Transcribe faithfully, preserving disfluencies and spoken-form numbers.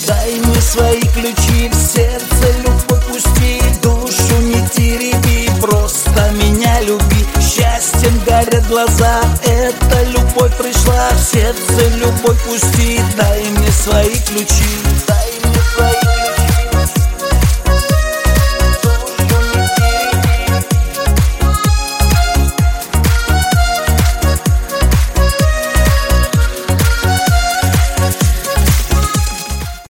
дай мне свои ключи, в сердце любовь пусти, душу не тереби, просто меня люби. Счастьем горят глаза, эта любовь пришла, в сердце любовь пусти, дай мне свои ключи.